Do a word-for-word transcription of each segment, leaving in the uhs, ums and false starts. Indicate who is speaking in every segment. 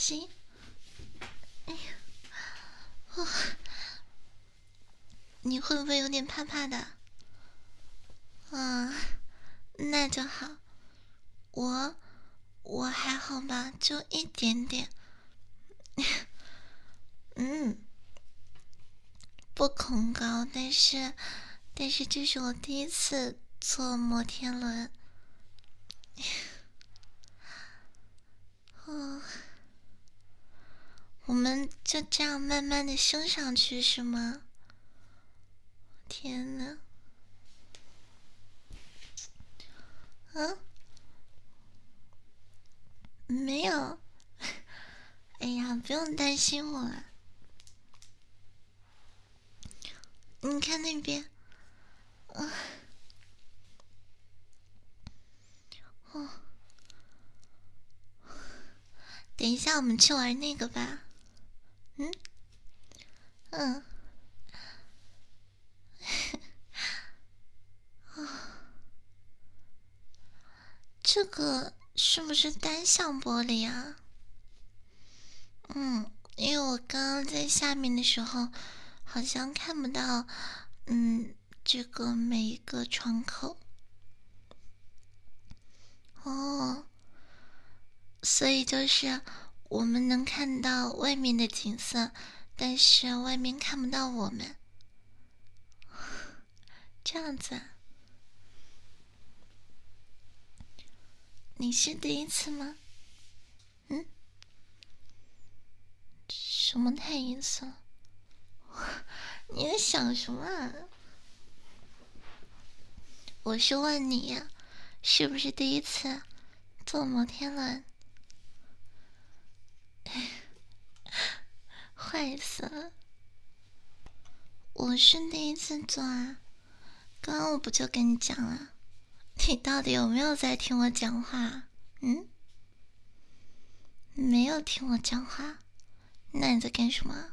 Speaker 1: 心。哎呀，哦，你会不会有点怕怕的？啊，那就好。我我还好吧，就一点点。嗯，不恐高，但是但是这是我第一次坐摩天轮。哦，我们就这样慢慢的升上去是吗？天哪！嗯，没有。哎呀，不用担心我了。你看那边，嗯、哦，等一下我们去玩那个吧。嗯嗯，这个是不是单向玻璃啊？嗯，因为我刚刚在下面的时候，好像看不到，嗯，这个每一个窗口。哦，所以就是我们能看到外面的景色，但是外面看不到我们，这样子啊？你是第一次吗？嗯，什么太阴森了？你在想什么啊？我是问你呀，是不是第一次坐摩天轮？坏死了！我是第一次坐啊，刚刚我不就跟你讲了？你到底有没有在听我讲话？嗯，没有听我讲话，那你在干什么？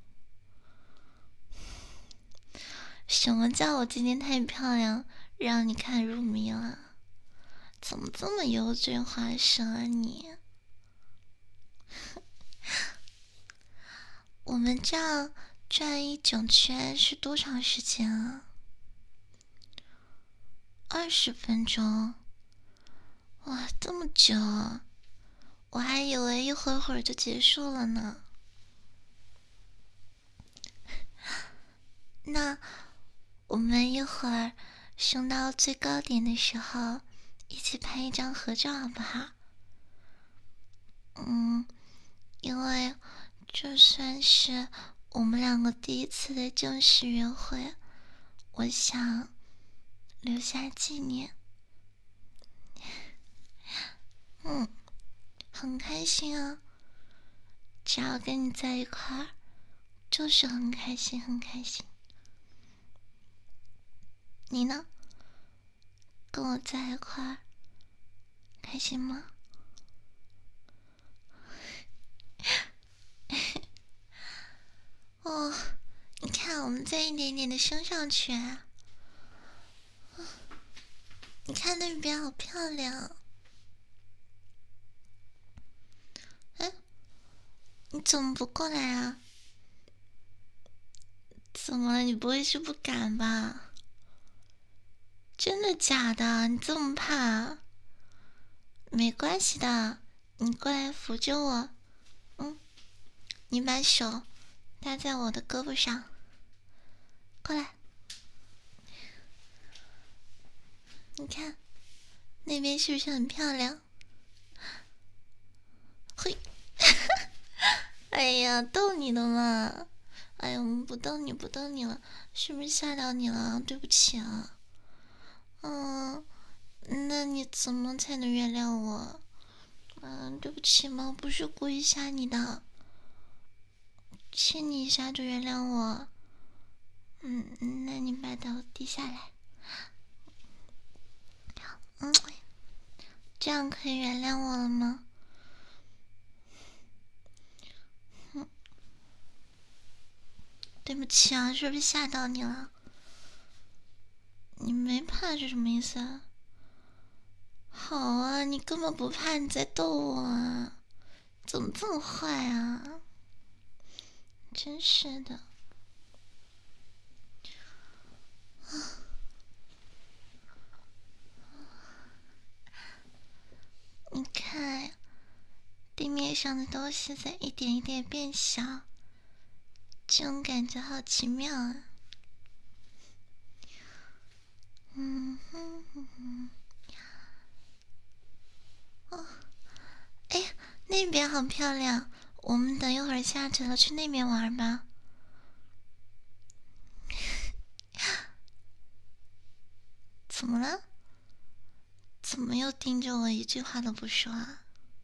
Speaker 1: 什么叫我今天太漂亮，让你看入迷了？怎么这么油嘴滑舌啊你？我们这样转一整圈是多长时间啊？二十分钟。哇，这么久，我还以为一会儿会儿就结束了呢。那我们一会儿升到最高点的时候，一起拍一张合照好不好？嗯，因为这算是我们两个第一次的正式约会，我想留下纪念。嗯，很开心啊，只要跟你在一块儿，就是很开心，很开心。你呢？跟我在一块儿，开心吗？哦，你看，我们再一点点的升上去啊！你看那边好漂亮。哎，你怎么不过来啊？怎么了？你不会是不敢吧？真的假的？你这么怕？没关系的，你过来扶着我。嗯，你把手搭在我的胳膊上，过来。你看，那边是不是很漂亮？嘿，哎呀，逗你的嘛！哎呀，我们不逗你，不逗你了，是不是吓到你了？对不起啊。嗯，那你怎么才能原谅我？嗯，对不起嘛，我不是故意吓你的，亲你一下就原谅我。嗯，那你把头低下来。嗯，这样可以原谅我了吗？嗯，对不起啊，是不是吓到你了？你没怕是什么意思啊？好啊，你根本不怕，你在逗我啊！ 怎么这么坏啊？真是的。你看，地面上的东西在一点一点变小，这种感觉好奇妙啊！嗯哼哼哼。哦，哎，那边好漂亮，我们等一会儿下车了去那边玩吧。怎么了？怎么又盯着我一句话都不说啊？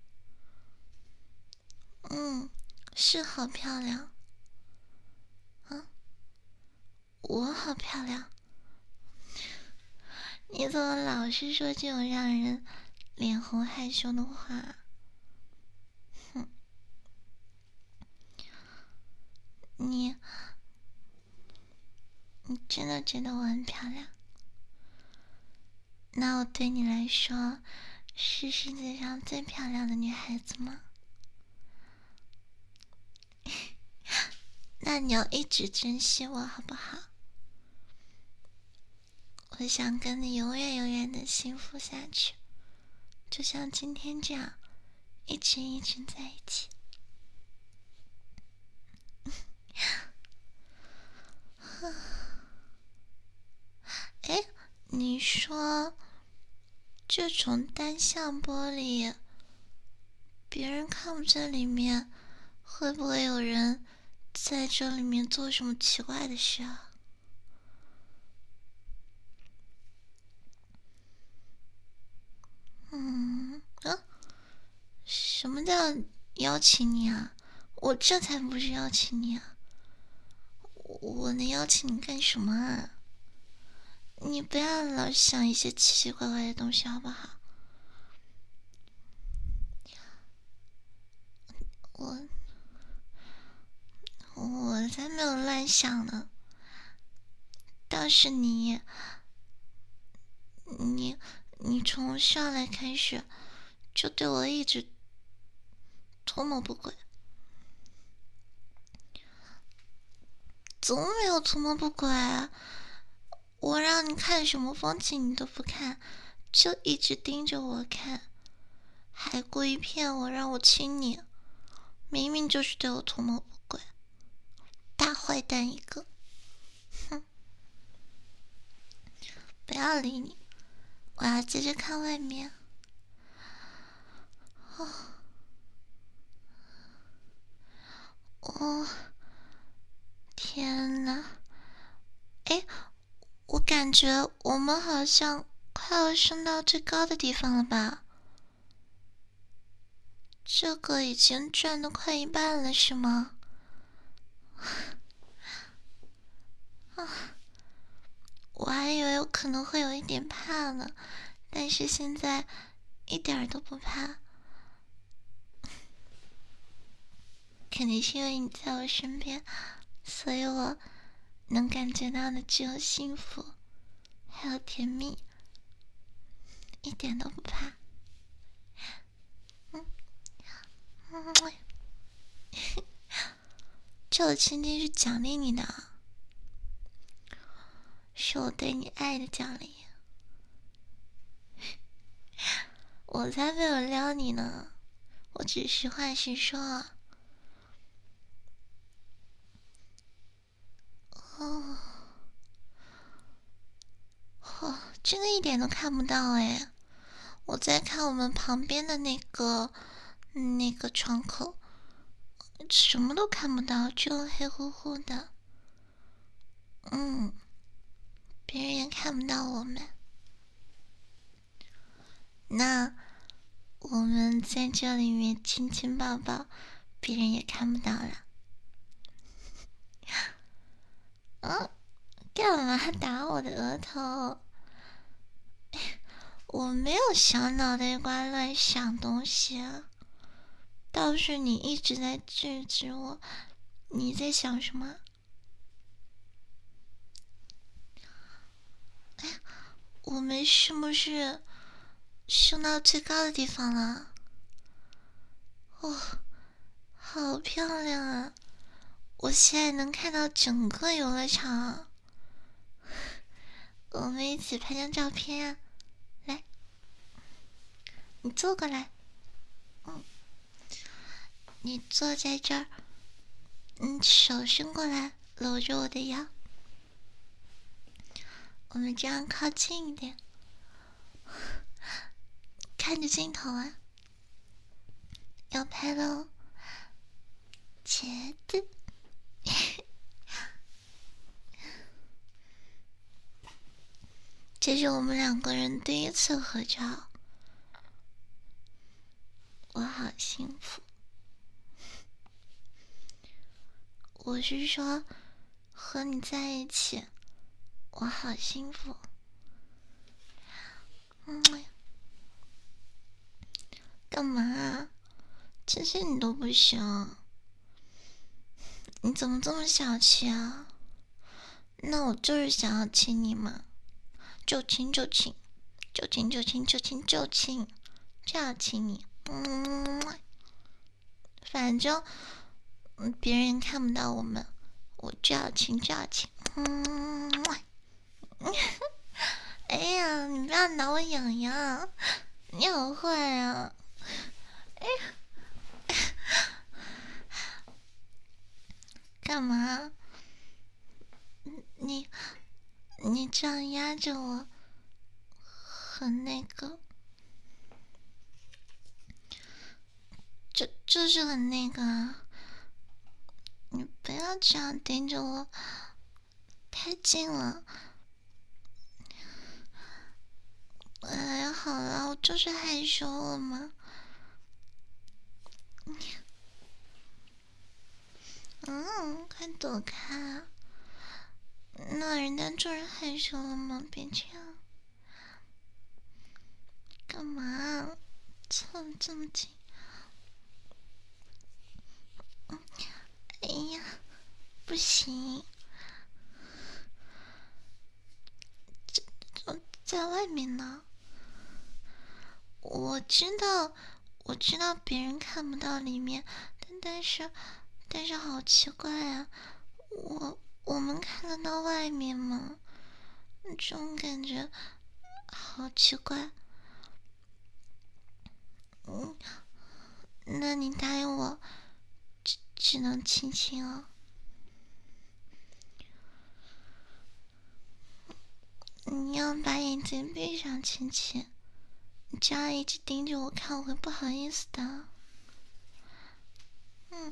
Speaker 1: 嗯，是好漂亮。啊，我好漂亮。你怎么老是说这种让人脸红害羞的话？哼，你，你真的觉得我很漂亮？那我对你来说是世界上最漂亮的女孩子吗？那你要一直珍惜我好不好？我想跟你永远永远的幸福下去，就像今天这样，一直一直在一起。哎，你说这种单向玻璃，别人看不见里面，会不会有人在这里面做什么奇怪的事啊？嗯啊，什么叫邀请你啊？我这才不是邀请你啊！我能邀请你干什么啊？你不要老想一些奇奇怪怪的东西好不好？我我才没有乱想呢。倒是你，你你从上来开始就对我一直图谋不轨。怎么没有图谋不轨啊？我让你看什么风景你都不看，就一直盯着我看，还故意骗我让我亲你，明明就是对我图谋不轨，大坏蛋一个！哼，不要理你，我要接着看外面。哦，哦，天哪！哎，我感觉我们好像快要升到最高的地方了吧？这个已经转的快一半了，是吗？啊，我还以为有可能会有一点怕呢，但是现在一点都不怕。肯定是因为你在我身边，所以我能感觉到的只有幸福，还有甜蜜，一点都不怕。嗯嗯，这我亲亲是奖励你的，是我对你爱的奖励。我才没有撩你呢，我只是实话实说。哦，哦，真的一点都看不到哎！我在看我们旁边的那个那个窗口，什么都看不到，就黑乎乎的。嗯，别人也看不到我们。那我们在这里面亲亲抱抱，别人也看不到了。嗯，干嘛打我的额头？我没有小脑袋瓜乱想东西啊，倒是你一直在制止我。你在想什么？哎，我们是不是升到最高的地方了？哦， 好漂亮啊！我现在能看到整个游乐场。我们一起拍张照片啊！来，你坐过来。嗯，你坐在这儿。嗯，手伸过来，搂着我的腰。我们这样靠近一点，看着镜头啊！要拍喽，茄子。这是我们两个人第一次合照，我好幸福。我是说，和你在一起，我好幸福。嗯，干嘛啊？亲亲你都不行，你怎么这么小气啊？那我就是想要亲你嘛，就亲就亲，就亲就亲就亲就亲，就要亲你。嗯，反正嗯别人看不到我们，我就要亲就要亲。嗯，哎呀，你不要挠我痒痒，你好坏啊！哎呀，干嘛？你你这样压着我，很那个，就就是很那个啊！你不要这样盯着我，太近了。哎呀，好了，我就是害羞了嘛。嗯，快躲开啊！那人家就是害羞了吗？别这样，干嘛？凑这么近？哎呀，不行，这这在外面呢。我知道，我知道别人看不到里面，但但是，但是好奇怪啊！我我们看得到外面吗？这种感觉好奇怪。嗯，那你答应我，只只能亲亲哦。你要把眼睛闭上，亲亲。你这样一直盯着我看，我会不好意思的。嗯。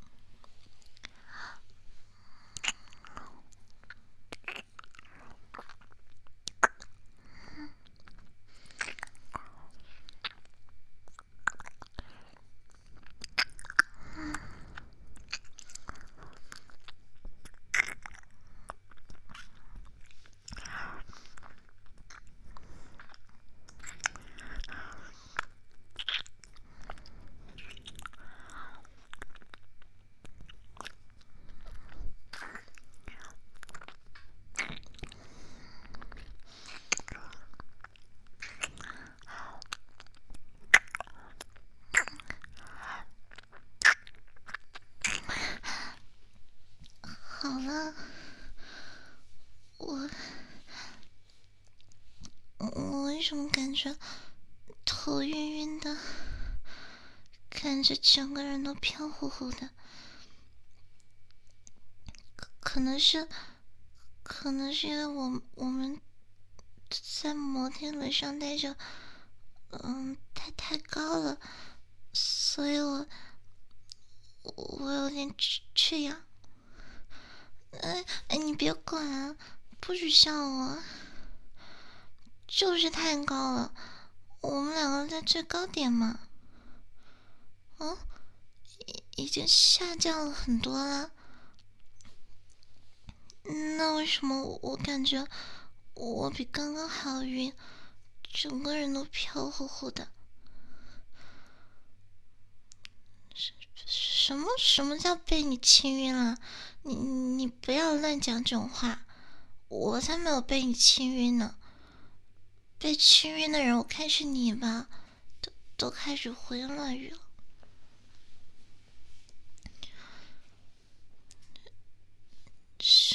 Speaker 1: 好了，我我为什么感觉头晕晕的，感觉整个人都飘乎乎的？可可能是，可能是因为我我们在摩天轮上待着，嗯，太太高了，所以我我有点缺缺氧。哎哎，你别管啊，不许笑我，就是太高了，我们两个在最高点嘛。嗯，已已经下降了很多了。那为什么我我感觉我比刚刚还要晕，整个人都飘乎乎的？什么什么叫被你亲晕了？你你不要乱讲这种话，我才没有被你亲晕呢。被亲晕的人，我看是你吧，都都开始胡言乱语了。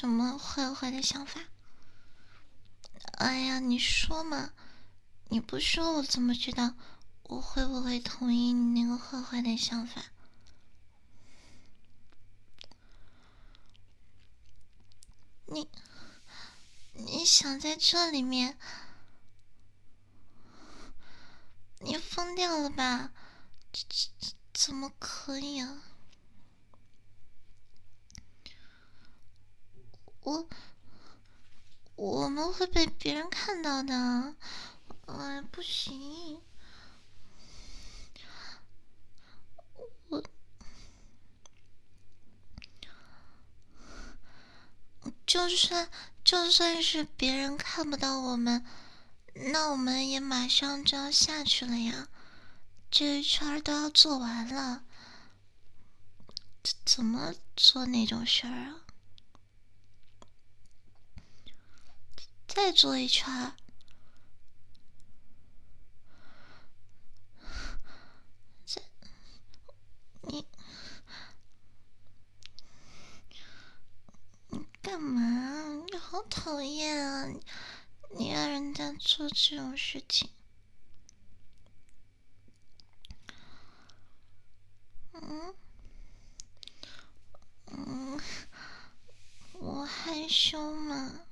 Speaker 1: 什么坏坏的想法？哎呀，你说嘛，你不说我怎么知道我会不会同意你那个坏坏的想法？你你想在这里面？你疯掉了吧？这这怎么可以啊？我我们会被别人看到的。哎，不行，我就算就算是别人看不到我们，那我们也马上就要下去了呀，这一圈都要做完了，怎么做那种事儿啊？再做一圈。再你你干嘛？你好讨厌啊！你让人家做这种事情。嗯嗯，我害羞嘛，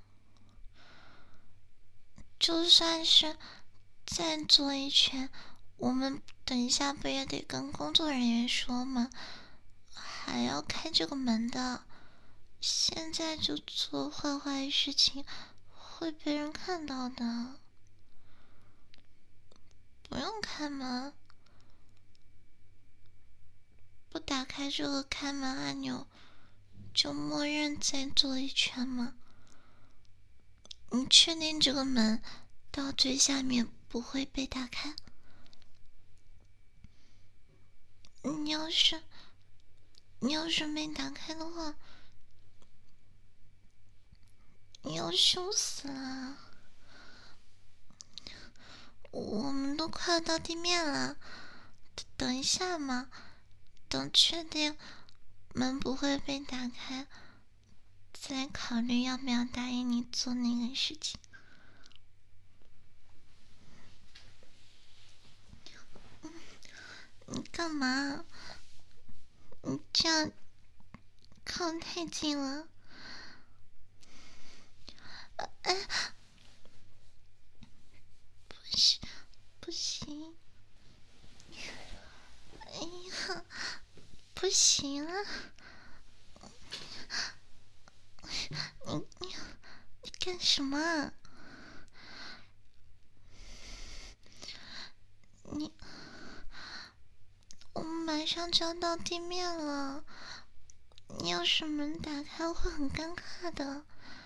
Speaker 1: 就算是再做一圈，我们等一下不也得跟工作人员说吗？还要开这个门的，现在就做坏坏事情，会被人看到的。不用开门，不打开这个开门按钮，就默认再做一圈吗？你确定这个门到最下面不会被打开？你要是你要是没打开的话，你要羞死了。我们都快到地面了，等一下嘛，等确定门不会被打开，再考虑要不要答应你做那个事情。你干嘛？你这样靠太近了。哎，不行，不行！哎呀，不行了！你你你干什么啊？你，我们马上就要到地面了，你要是门打开会很尴尬的。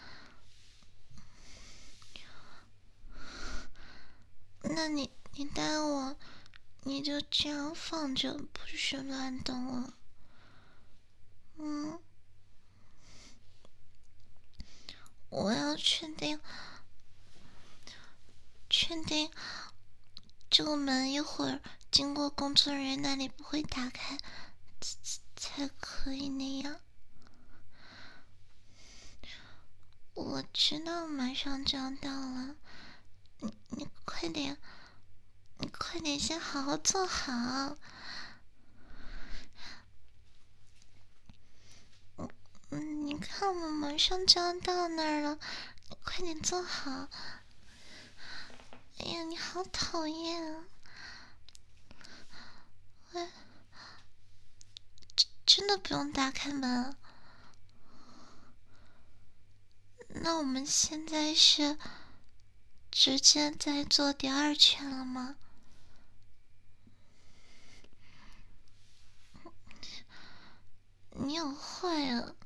Speaker 1: 那你你带我，你就这样放着，不许乱动了。嗯，我要确定，确定这个门一会儿经过工作人员那里不会打开，才可以那样。我知道马上就要到了，你你快点，你快点先好好坐好。嗯，你看我马上就要到那儿了，你快点坐好。哎呀，你好讨厌啊！哎，真的不用打开门？那我们现在是直接在做第二圈了吗？你好坏啊！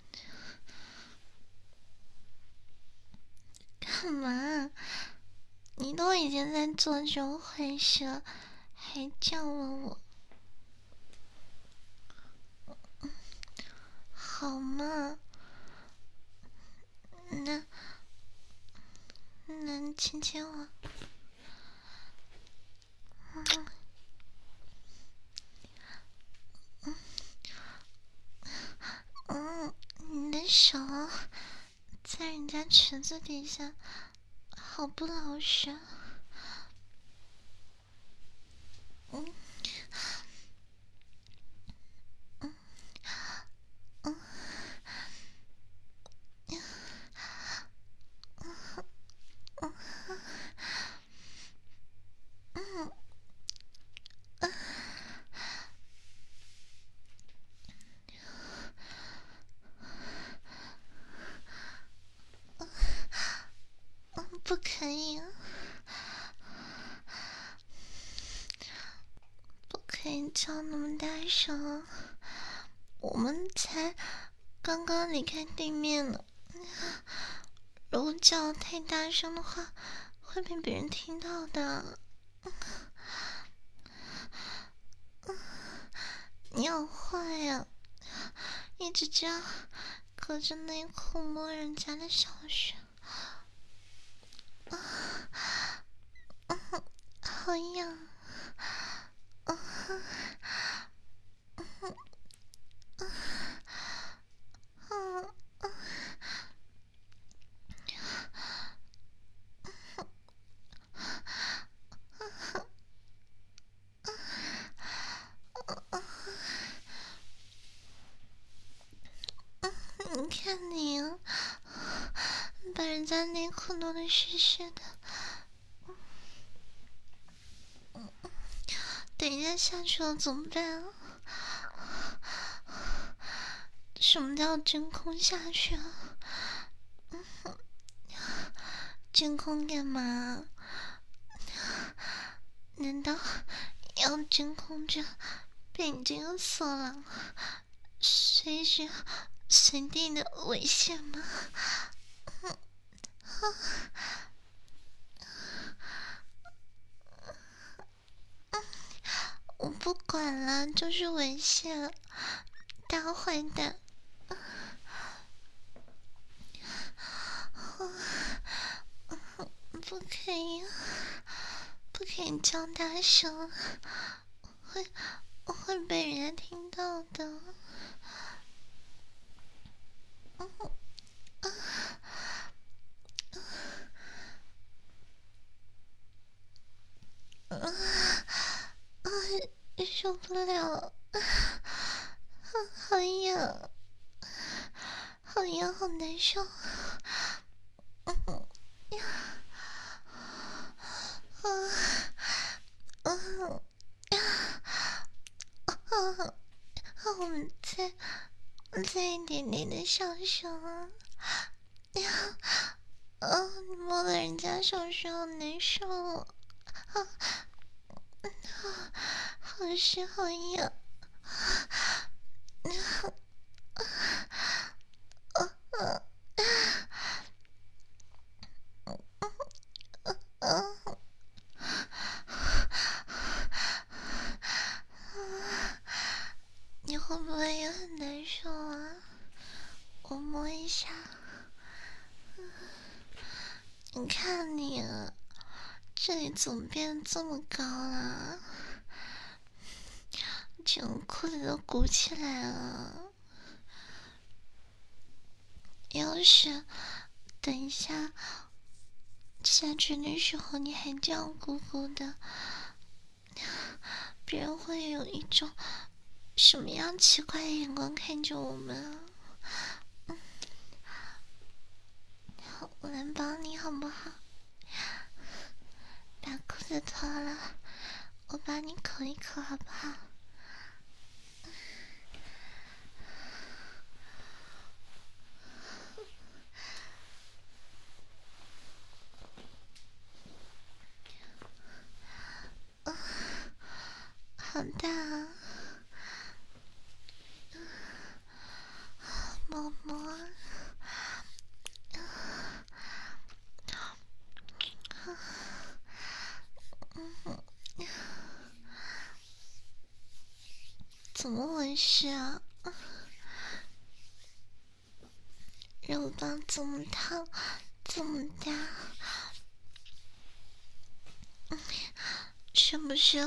Speaker 1: 干嘛？你都已经在做这种坏事了，还叫了我？好嘛，那那你亲亲我。嗯嗯，你的手家裙子底下，好不老实。嗯嗯嗯嗯嗯嗯。嗯，不可以，不可以叫那么大声，我们才刚刚离开地面呢。如果叫太大声的话，会被别人听到的。你好坏呀、啊，一直这样隔着内裤摸人家的小穴。好痒！嗯哼，嗯哼，嗯嗯嗯，你看你，把人家内裤弄得湿湿的。等一下下去了怎么办啊？什么叫真空下去啊？真空干嘛？难道要真空着被你这个色狼随时随地的猥亵吗？我不管了，就是猥亵，大坏蛋！不可以，不可以叫大声，会会被人家听到的。啊啊！受不了，好痒，好痒，好难受。嗯呀，啊啊呀！啊！我们再再一点点的小声啊！呀，啊！你摸了人家手手，好难受哦！啊啊！好湿，好痒！啊啊啊！啊！你会不会也很难受啊？我摸一下。你看你，这里怎么变得这么高了？整个裤子都鼓起来了。要是等一下下去的时候你还这样鼓鼓的，别人会有一种什么样奇怪的眼光看着我们啊？嗯，好，我来帮你好不好？把裤子脱了，我帮你口一口好不好？嗯，好大啊！摸摸。怎么回事啊？肉棒这么烫，这么大，是不是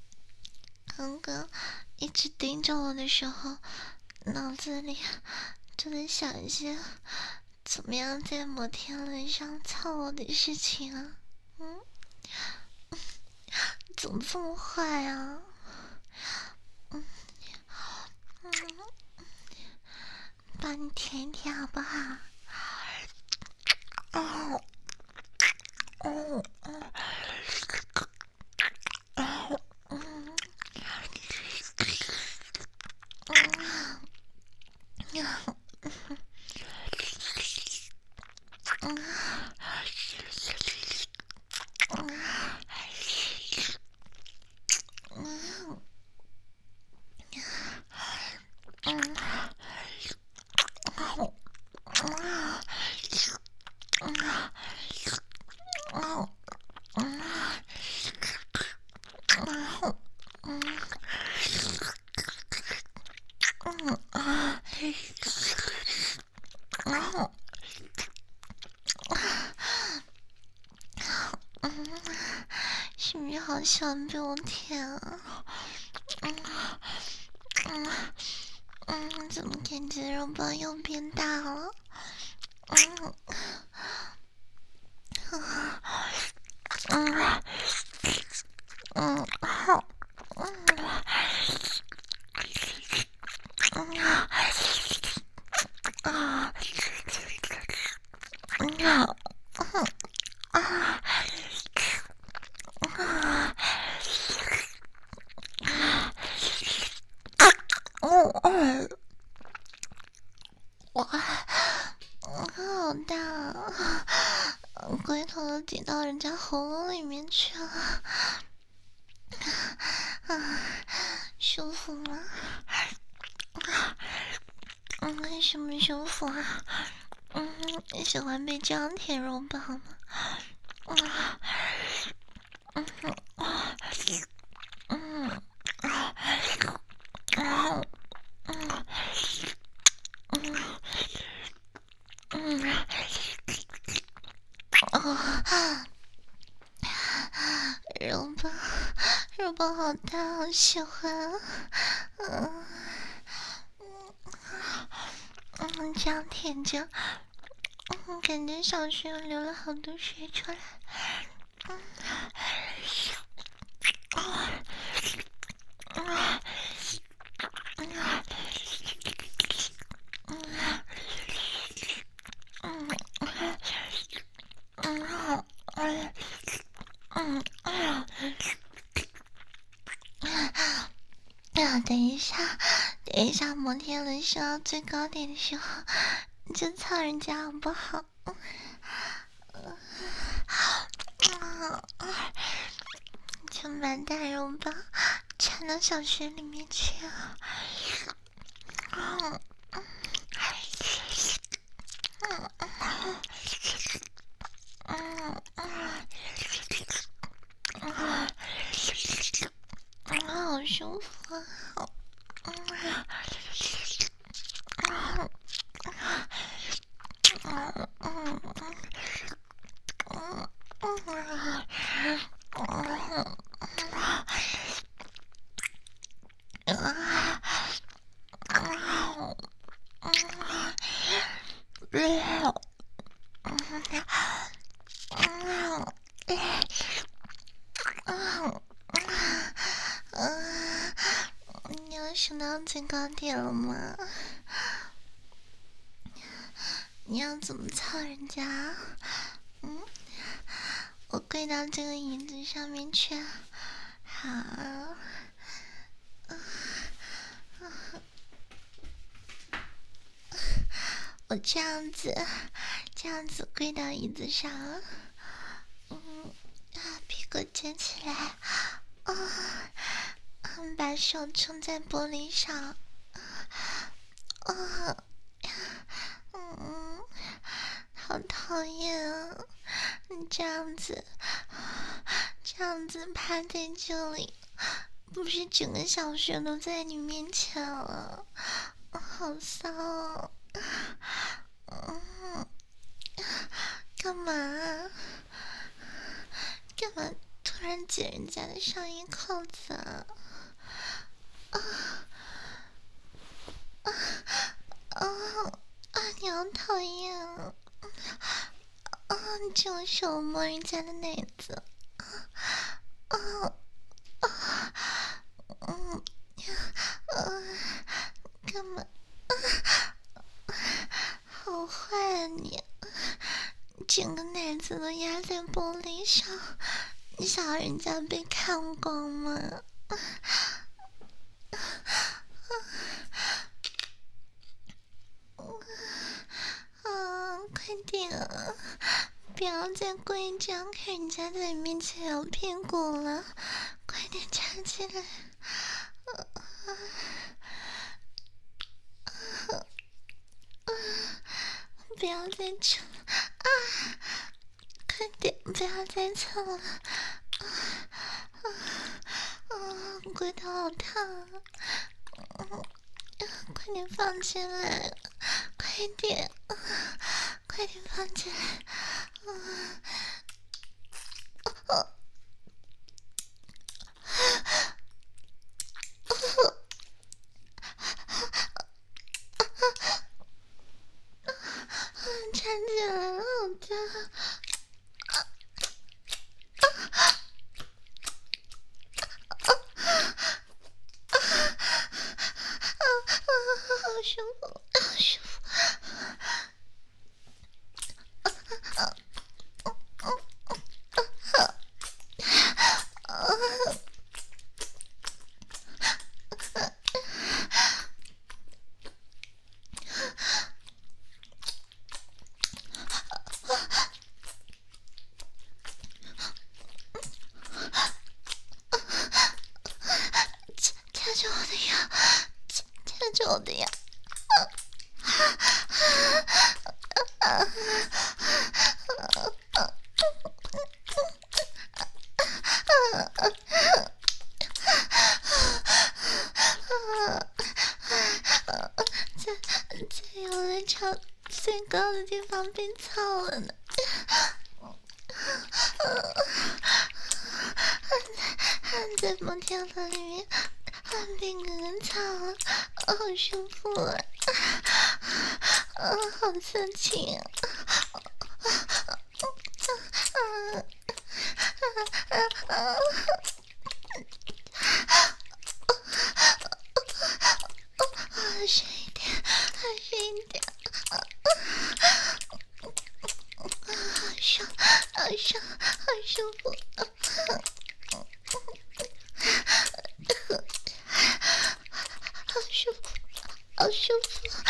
Speaker 1: 刚刚一直盯着我的时候，脑子里就在想一些怎么样在摩天轮上操我的事情啊。嗯，怎么这么坏啊？嗯嗯，帮你舔一舔好不好？哦哦哦哦嗯嗯嗯嗯嗯是不是好喜欢被我舔啊？嗯嗯嗯，怎么感觉肉包又变大了？嗯嗯嗯，好，嗯嗯啊嗯啊啊哦哦，哇，好大啊！龟头都挤到人家喉咙里面去了，啊，舒服吗？嗯，舒不舒服啊？嗯，你喜欢被这样舔肉棒吗？嗯嗯啊嗯啊啊嗯嗯嗯啊，肉棒，肉棒好大，好喜欢。嗯嗯嗯，这样舔着，嗯，感觉小穴流了好多水出来。嗯啊啊啊嗯嗯好，哎嗯啊啊！等一下，等一下，摩天轮升到最高点的时候，你就操人家好不好？啊啊！就把大肉棒插到小穴里面去啊！啊嗯嗯嗯嗯嗯嗯，好舒服啊！嗯嗯嗯嗯嗯嗯嗯你要升到最高点了吗？你要怎么操人家？嗯，我跪到这个椅子上面去。好，我这样子，这样子跪到椅子上，嗯，啊，屁股撅起来，啊，嗯，把手撑在玻璃上，啊，嗯，好讨厌啊！你这样子，这样子趴在这里，不是整个小穴都在你面前了，好骚哦！嗯，干嘛啊？干嘛突然解人家的上衣扣子啊？啊啊啊！ 你好讨厌啊！啊，你这种手摸人家的奶子，啊啊，嗯，嗯，干嘛？好坏啊你！整个奶子都压在玻璃上，你想让人家被看光吗？啊，快点啊！不要再故意这样看人家在你面前摇屁股了，快点插进来！不要再扯啊！快点，不要再扯了！啊啊啊！龟头好烫啊！嗯，快点放进来！快点，啊、快点放进来！啊啊啊插进来了，好烫！好舒服，好舒服！掐着我的腰，掐着我的腰！在在游乐场最高的地方被操了呢！在摩天轮里面被哥哥操了，好舒服啊！啊，好色情啊！深一点，深一点！好爽，好爽，好舒服！好舒服，好舒服！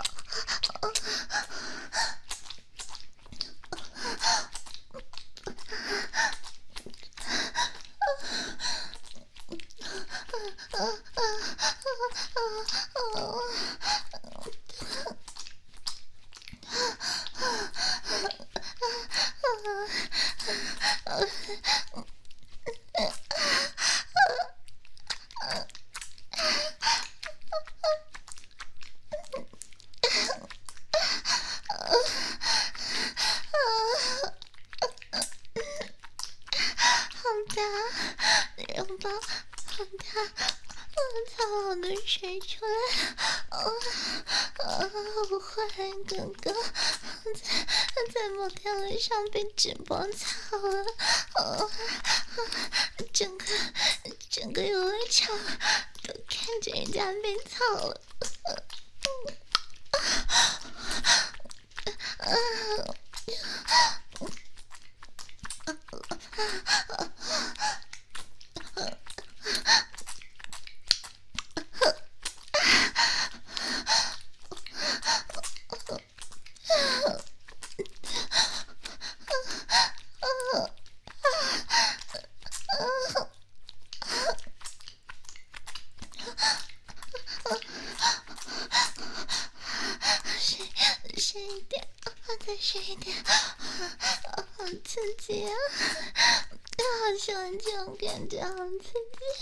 Speaker 1: 拥抱好大，我操，我都水出来了！啊啊！我坏哥哥在在摩天轮上被直播操了，啊！整个整个游乐场都看着人家被操了，啊啊！深一点，再深一点，好刺激啊！好喜欢这种感觉，好刺激！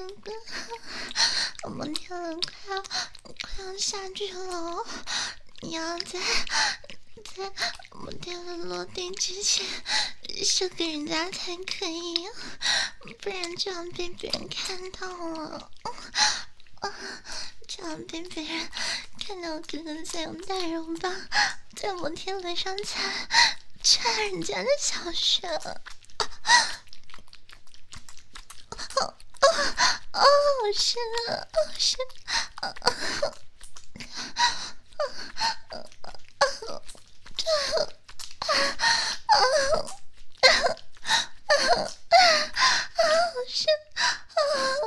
Speaker 1: 哥，我们天冷快要快要下去了，你要在在我们天冷落地之前射给人家才可以，不然这样被别人看到了。这样被别人看到哥哥在用大肉棒在摩天轮上擦擦人家的小穴，哦哦哦，好深啊，好深！啊啊啊啊！这啊啊啊！好深啊！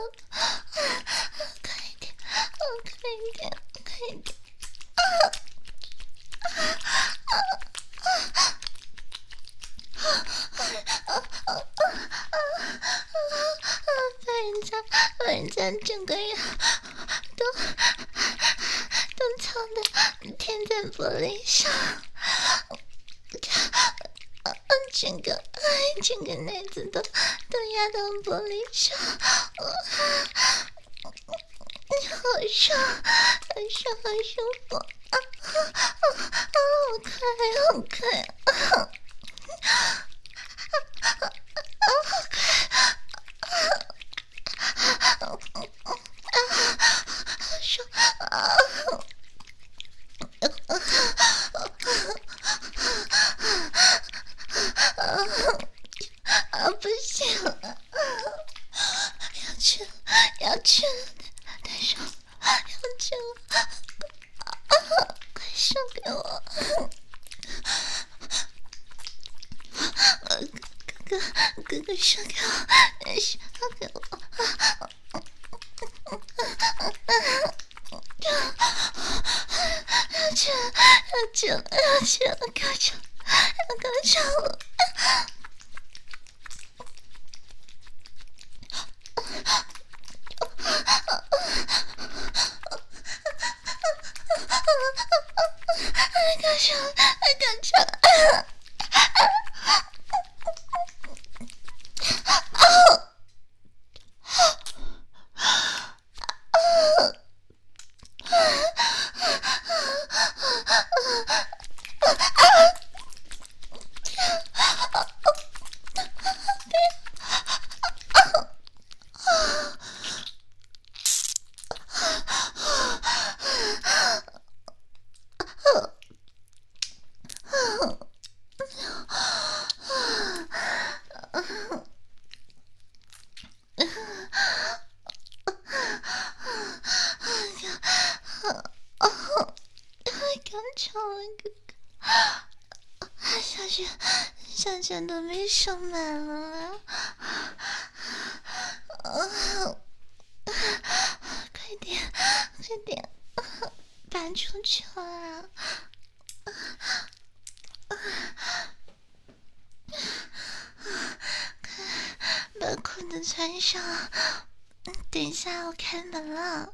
Speaker 1: 快一点，快一点，快一点！啊啊啊啊！把人家把人家整个人都都操的贴在玻璃上，整个整个奶子都都压到玻璃上，好爽，好爽，好舒服啊啊啊！好快，好快啊！啊，好快！啊，好爽啊！啊，不行了，要去了，要去了，太爽了，要去了！啊，快送给我！哥哥，哥哥，射给我，射给我！要去了，要去了，要去了，高潮，要高潮了！高潮，高潮！小雪，小雪都被收满了，啊！快点，快点，拔出去了！快把裤子穿上，等一下要开门了，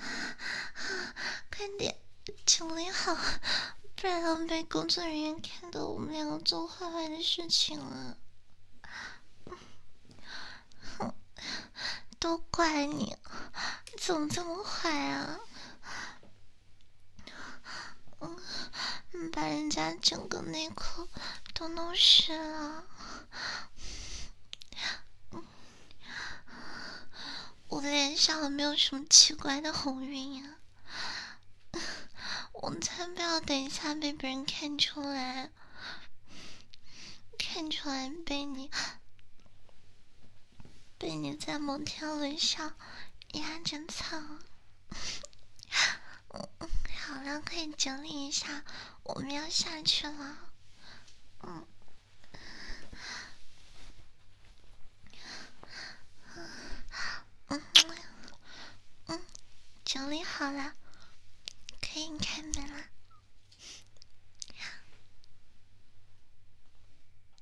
Speaker 1: 快点整理好。不然要被工作人员看到我们两个做坏坏的事情了。哼，都怪你，怎么这么坏啊？嗯，把人家整个内裤都弄湿了。我脸上有没有什么奇怪的红晕啊？我才不要等一下被别人看出来，看出来被你被你在摩天轮上压着操。好了，可以整理一下，我们要下去了。